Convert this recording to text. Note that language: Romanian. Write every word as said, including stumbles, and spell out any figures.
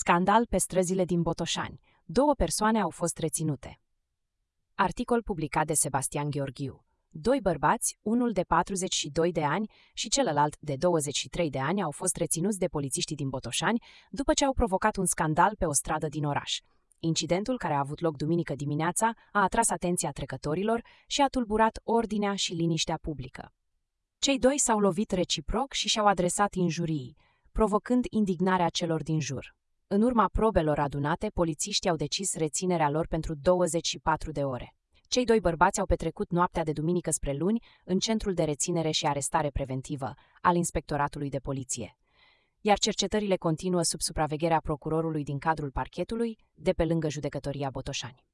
Scandal pe străzile din Botoșani. Două persoane au fost reținute. Articol publicat de Sebastian Gheorghiu. Doi bărbați, unul de patruzeci și doi de ani și celălalt de douăzeci și trei de ani, au fost reținuți de polițiștii din Botoșani după ce au provocat un scandal pe o stradă din oraș. Incidentul, care a avut loc duminică dimineața, a atras atenția trecătorilor și a tulburat ordinea și liniștea publică. Cei doi s-au lovit reciproc și și-au adresat injurii, provocând indignarea celor din jur. În urma probelor adunate, polițiștii au decis reținerea lor pentru douăzeci și patru de ore. Cei doi bărbați au petrecut noaptea de duminică spre luni în centrul de reținere și arestare preventivă al Inspectoratului de Poliție, iar cercetările continuă sub supravegherea procurorului din cadrul parchetului de pe lângă Judecătoria Botoșani.